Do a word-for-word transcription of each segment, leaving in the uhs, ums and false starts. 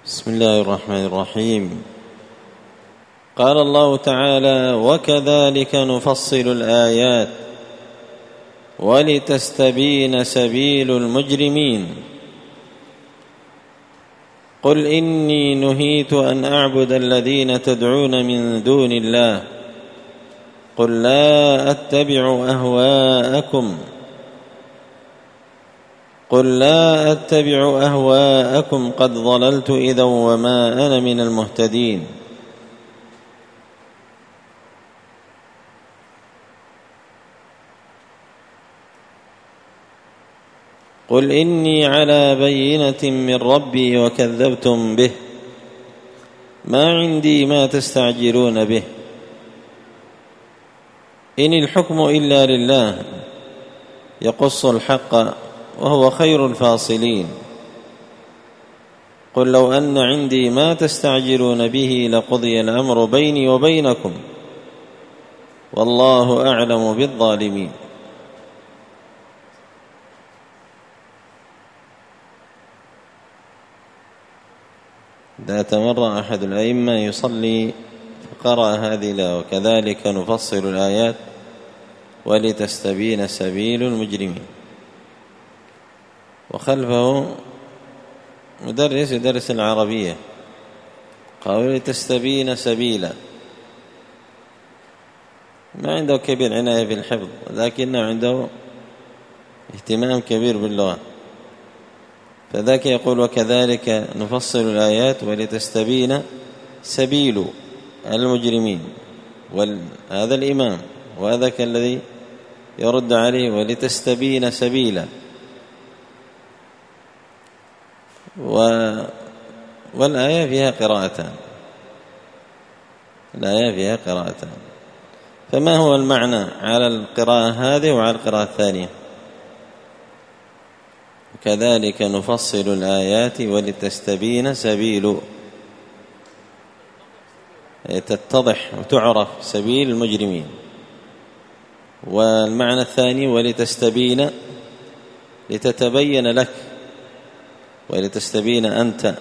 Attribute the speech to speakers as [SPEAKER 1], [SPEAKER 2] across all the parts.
[SPEAKER 1] بسم الله الرحمن الرحيم. قال الله تعالى: وكذلك نفصل الآيات ولتستبين سبيل المجرمين. قل إني نهيت أن أعبد الذين تدعون من دون الله قل لا أتبع أهواءكم قل لا أتبع أهواءكم قد ضللت إذا وما أنا من المهتدين. قل إني على بينة من ربي وكذبتم به ما عندي ما تستعجلون به إن الحكم إلا لله يقص الحق وهو خير الفاصلين. قل لو أن عندي ما تستعجلون به لقضي الأمر بيني وبينكم والله أعلم بالظالمين. ذات مرة أحد الأئمة يصلي فقرأ هذه الآية: وكذلك نفصل الآيات ولتستبين سبيل المجرمين، وخلفه مدرس يدرس العربية قال: لتستبين سبيلا. ما عنده كبير عناية في الحفظ، لكنه عنده اهتمام كبير باللغة، فذاك يقول: وكذلك نفصل الآيات ولتستبين سبيل المجرمين. وهذا الإمام، وهذاك الذي يرد عليه: ولتستبين سبيلا. والآية فيها قراءتان الآية فيها قراءتان فما هو المعنى على القراءة هذه وعلى القراءة الثانية؟ كذلك نفصل الآيات ولتستبين سبيل، تتضح وتعرف سبيل المجرمين. والمعنى الثاني: ولتستبين، لتتبين لك ولتستبين أنت.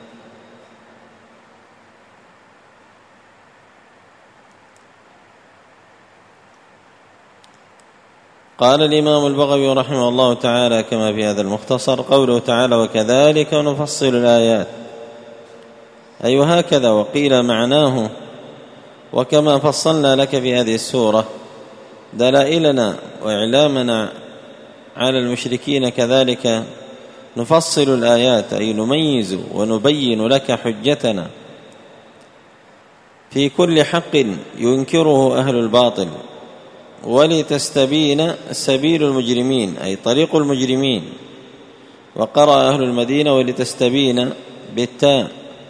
[SPEAKER 1] قال الإمام البغوي رحمه الله تعالى كما في هذا المختصر: قوله تعالى: وكذلك نفصل الآيات، أي وهكذا. وقيل معناه: وكما فصلنا لك في هذه السورة دلائلنا وإعلامنا على المشركين كذلك نفصل الآيات، أي نميز ونبين لك حجتنا في كل حق ينكره أهل الباطل، ولتستبين سبيل المجرمين، أي طريق المجرمين. وقرأ أهل المدينة: ولتستبين بالتاء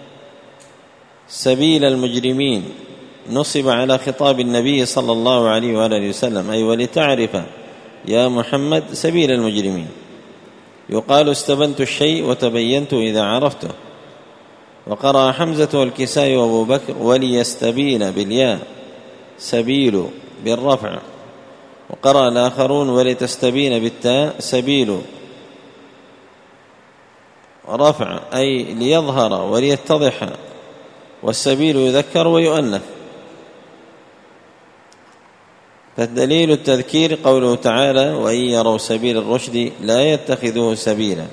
[SPEAKER 1] سبيل المجرمين، نصب على خطاب النبي صلى الله عليه وآله وسلم، أي ولتعرف يا محمد سبيل المجرمين. يقال: استبنت الشيء وتبينت إذا عرفته. وقرأ حمزة والكسائي وأبو بكر: وليستبين بالياء سبيل بالرفع. وقرأ الآخرون: ولتستبين بالتاء سبيل رفع، أي ليظهر وليتضح، والسبيل يذكر ويؤنث. فالدليل التذكير قوله تعالى: وإن يروا سبيل الرشد لا يتخذوه سبيلا.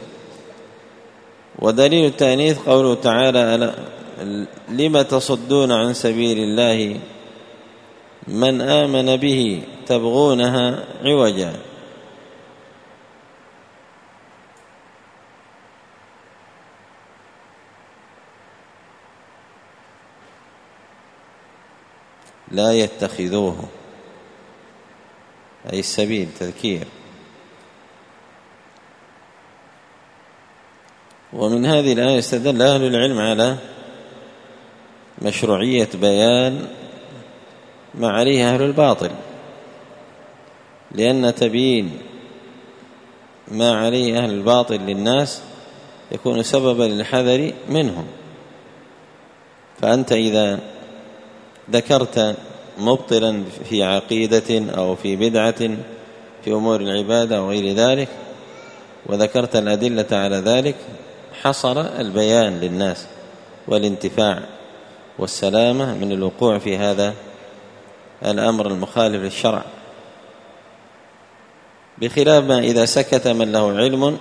[SPEAKER 1] ودليل التأنيث قوله تعالى: لم تصدون عن سبيل الله من آمن به تبغونها عوجا. لا يتخذوه أي السبيل، تذكير. ومن هذه الآية استدل أهل العلم على مشروعية بيان ما عليه أهل الباطل، لأن تبيين ما عليه أهل الباطل للناس يكون سببا للحذر منهم. فأنت إذا ذكرت مبطلا في عقيدة أو في بدعة في أمور العبادة أو غير ذلك وذكرت الأدلة على ذلك حصل البيان للناس والانتفاع والسلامة من الوقوع في هذا الأمر المخالف للشرع، بخلاف ما إذا سكت من له علم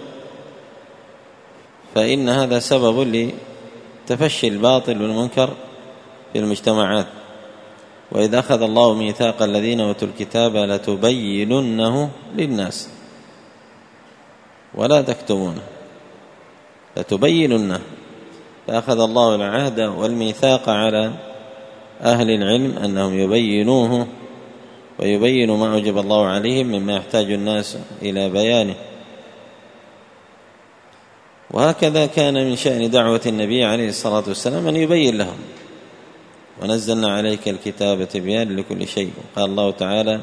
[SPEAKER 1] فإن هذا سبب لتفشي الباطل والمنكر في المجتمعات. وإذا أخذ الله ميثاق الذين أوتوا الكتاب لتبيننه للناس ولا تكتمونه، لتبيننه، فأخذ الله العهد والميثاق على أهل العلم أنهم يبينوه ويبينوا ما أوجب الله عليهم مما يحتاج الناس إلى بيانه. وهكذا كان من شأن دعوة النبي عليه الصلاة والسلام أن يبين لهم، ونزلنا عليك الكتاب تبيان لكل شيء. قال الله تعالى: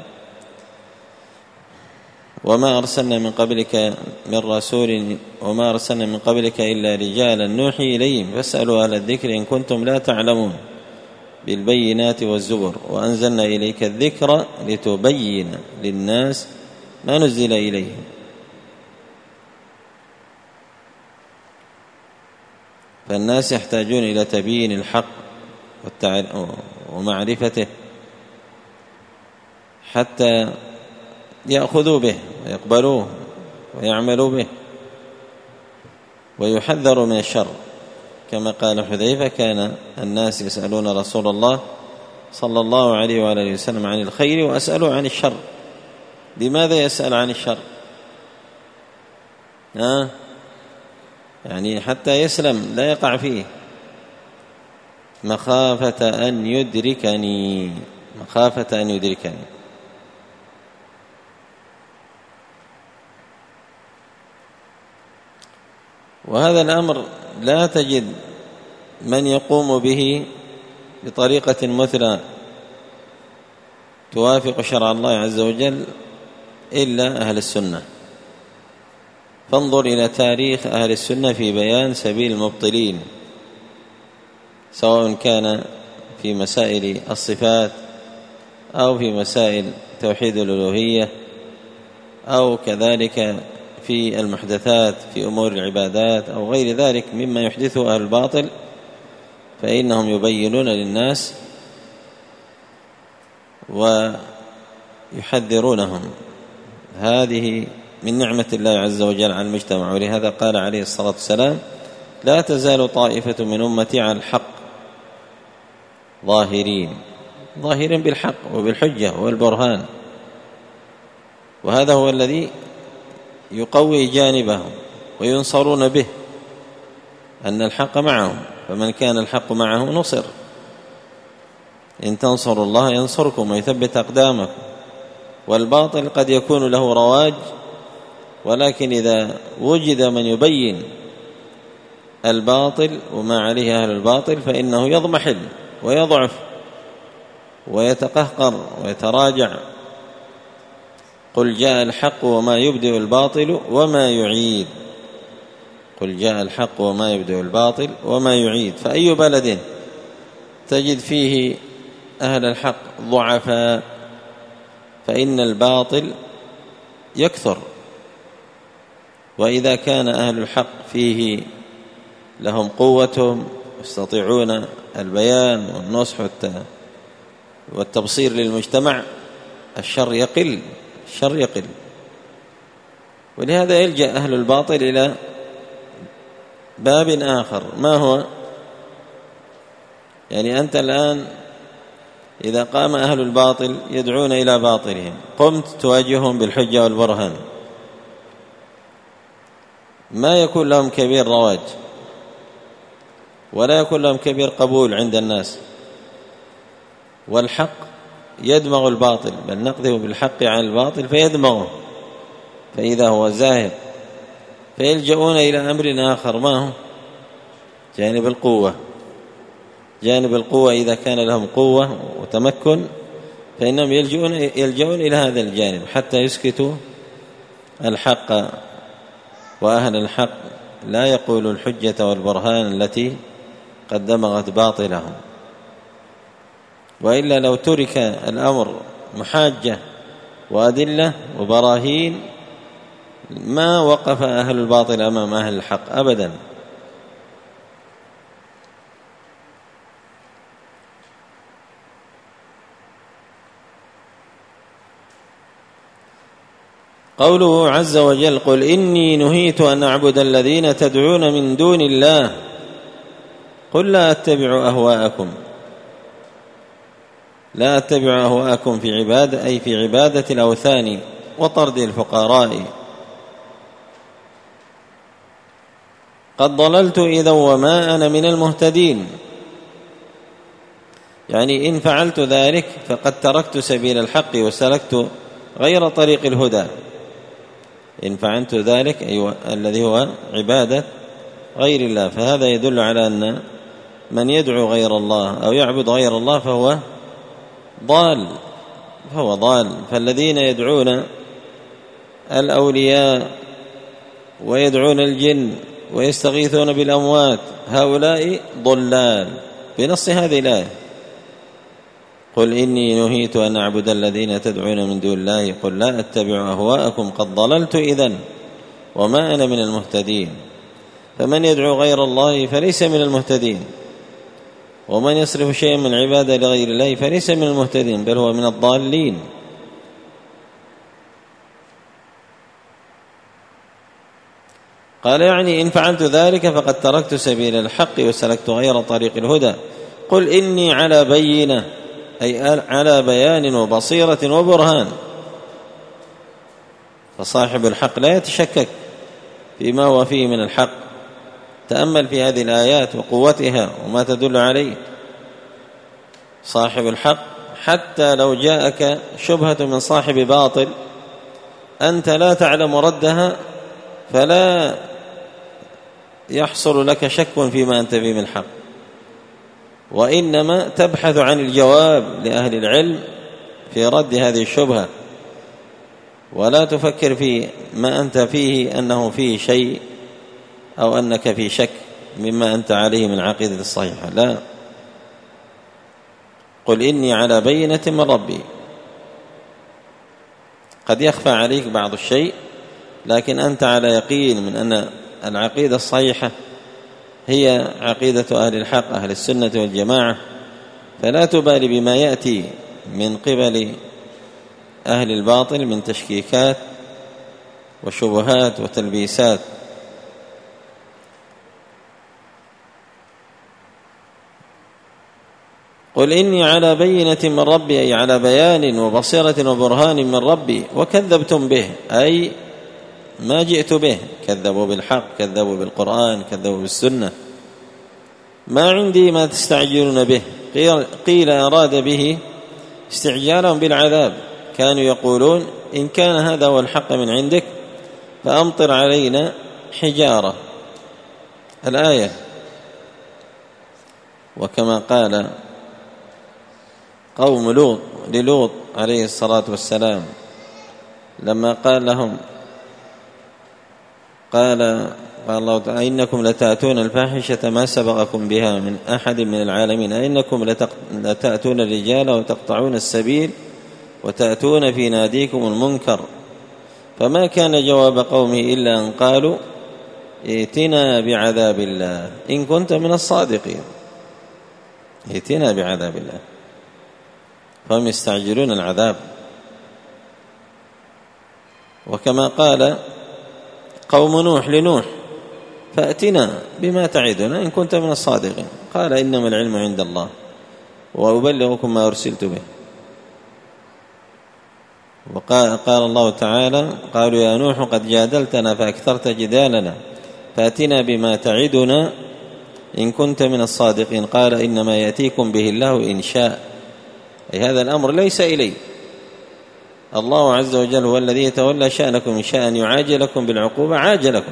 [SPEAKER 1] وما أرسلنا من قبلك من رسول وما أرسلنا من قبلك إلا رجالا نوحي إليهم فاسألوا أهل الذكر إن كنتم لا تعلمون بالبينات والزبر وأنزلنا إليك الذكر لتبين للناس ما نزل إليهم. فالناس يحتاجون إلى تبيين الحق ومعرفته حتى يأخذوا به ويقبلوه ويعملوا به ويحذروا من الشر، كما قال حذيفة: كان الناس يسألون رسول الله صلى الله عليه وآله وسلم عن الخير وأسألوا عن الشر. لماذا يسأل عن الشر؟ ها؟ يعني حتى يسلم لا يقع فيه، مخافة أن يدركني مخافة أن يدركني وهذا الأمر لا تجد من يقوم به بطريقة مثلى توافق شرع الله عز وجل إلا أهل السنة. فانظر إلى تاريخ أهل السنة في بيان سبيل المبطلين، سواء كان في مسائل الصفات أو في مسائل توحيد الألوهية أو كذلك في المحدثات في أمور العبادات أو غير ذلك مما يحدثه أهل الباطل، فإنهم يبينون للناس ويحذرونهم. هذه من نعمة الله عز وجل على المجتمع. ولهذا قال عليه الصلاة والسلام: لا تزال طائفة من أمتي على الحق ظاهرين ظاهرين بالحق وبالحجة والبرهان. وهذا هو الذي يقوي جانبهم وينصرون به، أن الحق معهم، فمن كان الحق معه نصر. إن تنصروا الله ينصركم ويثبت أقدامكم. والباطل قد يكون له رواج، ولكن إذا وجد من يبين الباطل وما عليه أهل الباطل فإنه يضمحل ويضعف ويتقهقر ويتراجع. قل جاء الحق وما يبدئ الباطل وما يعيد قل جاء الحق وما يبدئ الباطل وما يعيد. فأي بلد تجد فيه أهل الحق ضعفاء فإن الباطل يكثر، وإذا كان أهل الحق فيه لهم قوتهم يستطيعون البيان والنصح والتبصير للمجتمع، الشر يقل الشر يقل. ولهذا يلجأ أهل الباطل إلى باب آخر. ما هو؟ يعني أنت الآن إذا قام أهل الباطل يدعون إلى باطلهم قمت تواجههم بالحجة والبرهان، ما يكون لهم كبير رواج ولا يكون لهم كبير قبول عند الناس، والحق يدمغ الباطل، بل نقذف بالحق عن الباطل فيدمغه فإذا هو زاهق، فيلجؤون إلى أمر آخر. ما هو؟ جانب القوة. جانب القوة إذا كان لهم قوة وتمكن فإنهم يلجؤون, يلجؤون إلى هذا الجانب حتى يسكتوا الحق. وأهل الحق لا يقول الحجة والبرهان التي قد دمغت باطلهم، وإلا لو ترك الأمر محاجة وأدلة وبراهين ما وقف أهل الباطل أمام أهل الحق أبدا. قوله عز وجل: قل إني نهيت أن أعبد الذين تدعون من دون الله قل لا أتبع أهواءكم. لا أتبع أهواءكم في عبادة أي في عبادة الأوثان وطرد الفقراء. قد ضللت إذا وما أنا من المهتدين، يعني إن فعلت ذلك فقد تركت سبيل الحق وسلكت غير طريق الهدى. إن فعلت ذلك أيوة الذي هو عبادة غير الله، فهذا يدل على أن من يدعو غير الله أو يعبد غير الله فهو ضال فهو ضال فالذين يدعون الأولياء ويدعون الجن ويستغيثون بالأموات هؤلاء ضلال بنص هذه الآية: قل إني نهيت أن أعبد الذين تدعون من دون الله قل لا أتبع أهواءكم قد ضللت إذن وما أنا من المهتدين. فمن يدعو غير الله فليس من المهتدين، ومن يصرف شيئا من العبادة لغير الله فليس من المهتدين بل هو من الضالين. قال يعني إن فعلت ذلك فقد تركت سبيل الحق وسلكت غير طريق الهدى. قل إني على بينة أي على بيان وبصيرة وبرهان، فصاحب الحق لا يتشكك فيما هو فيه من الحق. تأمل في هذه الآيات وقوتها وما تدل عليه. صاحب الحق حتى لو جاءك شبهة من صاحب باطل أنت لا تعلم ردها فلا يحصل لك شك فيما أنت فيه من الحق، وإنما تبحث عن الجواب لأهل العلم في رد هذه الشبهة، ولا تفكر في ما أنت فيه أنه فيه شيء أو أنك في شك مما أنت عليه من العقيدة الصحيحة. لا، قل إني على بينة من ربي. قد يخفى عليك بعض الشيء لكن أنت على يقين من أن العقيدة الصحيحة هي عقيدة أهل الحق أهل السنة والجماعة، فلا تبالي بما يأتي من قبل أهل الباطل من تشكيكات وشبهات وتلبيسات. قل إني على بينة من ربي أي على بيان وبصيرة وبرهان من ربي وكذبتم به أي ما جئت به، كذبوا بالحق كذبوا بالقرآن كذبوا بالسنة. ما عندي ما تستعجلون به، قيل أراد به استعجالهم بالعذاب، كانوا يقولون إن كان هذا هو الحق من عندك فأمطر علينا حجارة الآية. وكما قال قوم لوط للوط عليه الصلاة والسلام لما قال لهم قال قال الله تعالى إنكم لتأتون الفاحشة ما سبقكم بها من أحد من العالمين أئنكم لتأتون الرجال وتقطعون السبيل وتأتون في ناديكم المنكر. فما كان جواب قومه إلا أن قالوا ائتنا بعذاب الله إن كنت من الصادقين. ائتنا بعذاب الله، فهم يستعجلون العذاب. وكما قال قوم نوح لنوح فأتنا بما تعدنا إن كنت من الصادقين، قال إنما العلم عند الله وأبلغكم ما أرسلت به. وقال قال الله تعالى قالوا يا نوح قد جادلتنا فأكثرت جدالنا فأتنا بما تعدنا إن كنت من الصادقين، قال إنما يأتيكم به الله إن شاء، أي هذا الأمر ليس إلي، الله عز وجل هو الذي يتولى شأنكم، إن شاء أن يعاجلكم بالعقوبة عاجلكم.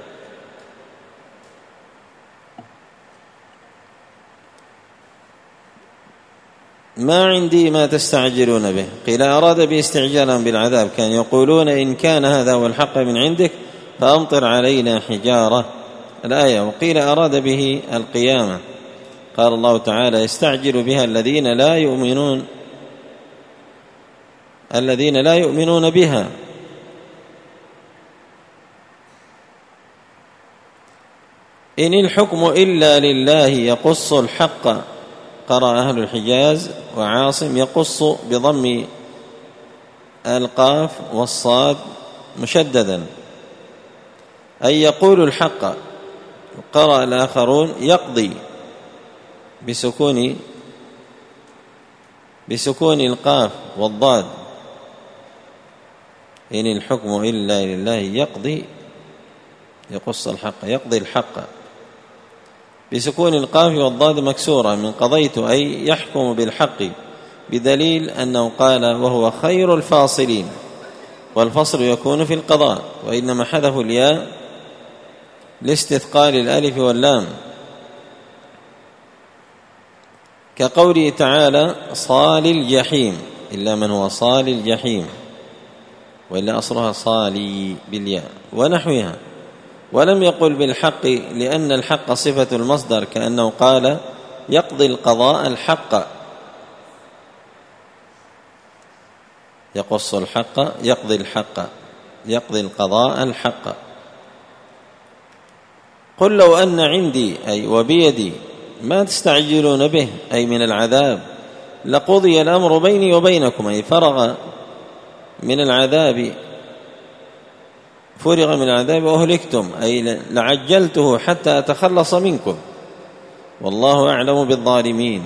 [SPEAKER 1] ما عندي ما تستعجلون به، قيل أراد به استعجالا بالعذاب، كان يقولون إن كان هذا هو الحق من عندك فأمطر علينا حجارة الآية. وقيل أراد به القيامة، قال الله تعالى يستعجل بها الذين لا يؤمنون الذين لا يؤمنون بها. إن الحكم إلا لله يقص الحق، قرأ أهل الحجاز وعاصم يقص بضم القاف والصاد مشددا أي يقول الحق. قرأ الآخرون يقضي بسكون بسكون القاف والضاد، إن الحكم إلا لله يقضي يقص الحق يقضي الحق، بسكون القاف والضاد مكسورة من قضيت أي يحكم بالحق، بدليل أنه قال وهو خير الفاصلين، والفصل يكون في القضاء، وإنما حذفوا الياء لاستثقال الألف واللام، كقوله تعالى صال الجحيم إلا من هو صال الجحيم، وإلا أصلها صالي بالياء ونحوها. ولم يقل بالحق لأن الحق صفة المصدر، كأنه قال يقضي القضاء الحق، يقص الحق يقضي الحق يقضي القضاء الحق. قل لو أن عندي أي وبيدي ما تستعجلون به أي من العذاب لقضي الأمر بيني وبينكم، أي فرغ من العذاب فرغ من العذاب وأهلكتم، أي لعجلته حتى أتخلص منكم، والله أعلم بالظالمين.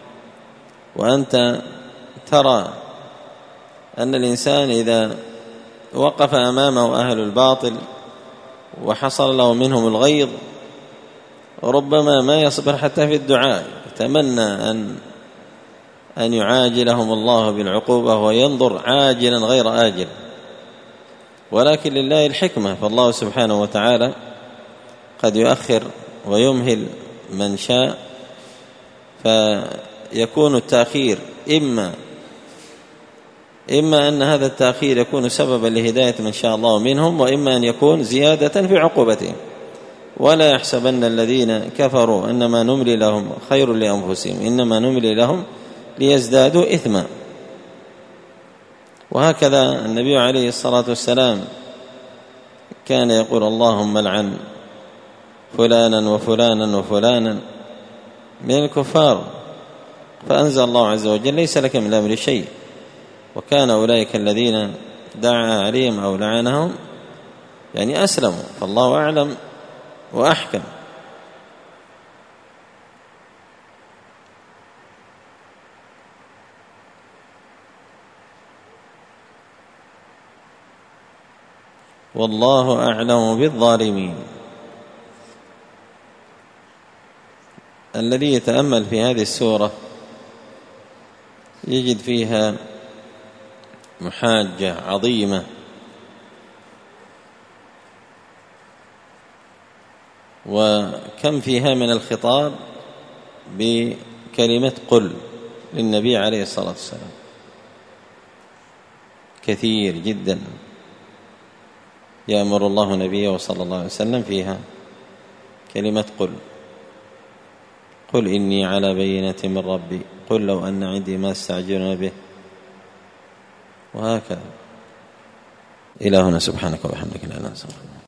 [SPEAKER 1] وأنت ترى أن الإنسان إذا وقف أمامه أهل الباطل وحصل له منهم الغيظ ربما ما يصبر حتى في الدعاء، يتمنى أن أن يعاجلهم الله بالعقوبة وينظر عاجلا غير آجل، ولكن لله الحكمة، فالله سبحانه وتعالى قد يؤخر ويمهل من شاء، فيكون التأخير إما إما أن هذا التأخير يكون سببا لهداية من شاء الله منهم، وإما أن يكون زيادة في عقوبتهم. ولا يحسبن الذين كفروا أنما نملي لهم خير لأنفسهم إنما نملي لهم ليزدادوا إثما. وهكذا النبي عليه الصلاة والسلام كان يقول اللهم لعن فلانا وفلانا وفلانا من الكفار، فأنزل الله عز وجل ليس لك من الأمر شيء، وكان أولئك الذين دعا عليهم أو لعنهم يعني أسلموا، فالله أعلم وأحكم. والله أعلم بالظالمين. الذي يتأمل في هذه السورة يجد فيها محاجة عظيمة، وكم فيها من الخطاب بكلمة قل للنبي عليه الصلاة والسلام، كثير جدا يأمر الله نبيه صلى الله عليه وسلم فيها كلمة قل قل إني على بينة من ربي، قل لو أن عندي ما استعجلون به، وهكذا. إلهنا سبحانك وبحمدك لا إله إلا أنت.